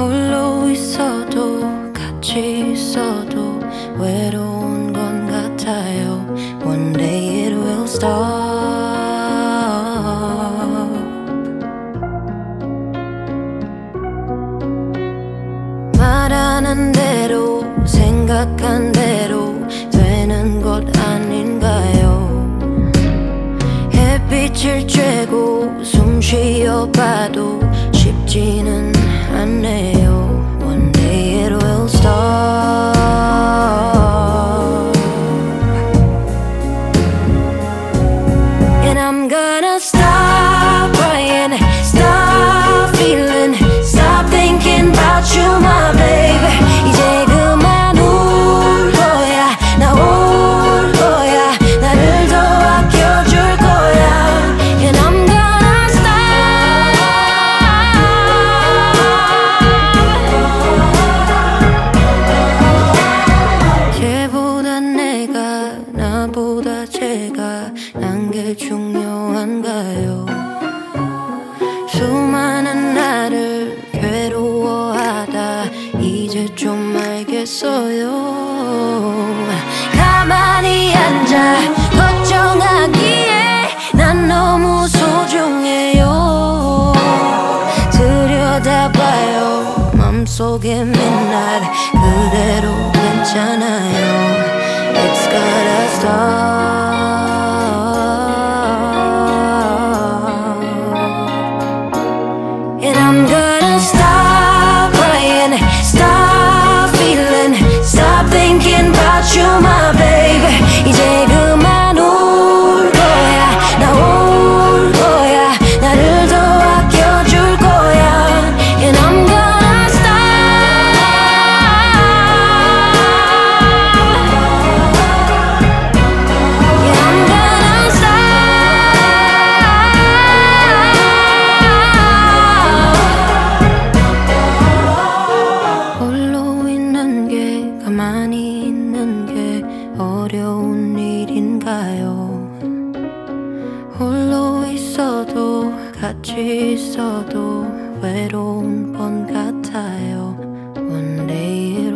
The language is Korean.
홀로 있어도 같이 있어도 외로운 건 같아요. One day it will stop. 말하는 대로 생각한 대로 되는 것 아닌가요? 햇빛을 쬐고 숨 쉬어봐도 쉽지는 않네요. One day it will stop. And I'm gonna stop crying, stop feeling, stop thinking about you, my baby. 이제 그만 울 거야, 나 올 거야, 나를 더 아껴줄 거야. And I'm gonna stop. 걔보다 내가, 나보다 제가 난 게 중요한가요? 수많은 나를 괴로워하다 이제 좀 알겠어요. 가만히 앉아 걱정하기에 난 너무 소중해요. 들여다봐요 맘속의 midnight 그대로 괜찮아요. It's gotta stop. And I'm gonna stop crying, stop feeling, stop thinking about you, my baby. 이제 그만 울 거야, 나 올 거야, 나를 더 아껴줄 거야. And I'm gonna stop. Yeah, I'm gonna stop. 홀로 있는 게 가만히 있는 게 어려운 일인가요? 홀로 있어도 같이 있어도 외로운 건 같아요. One day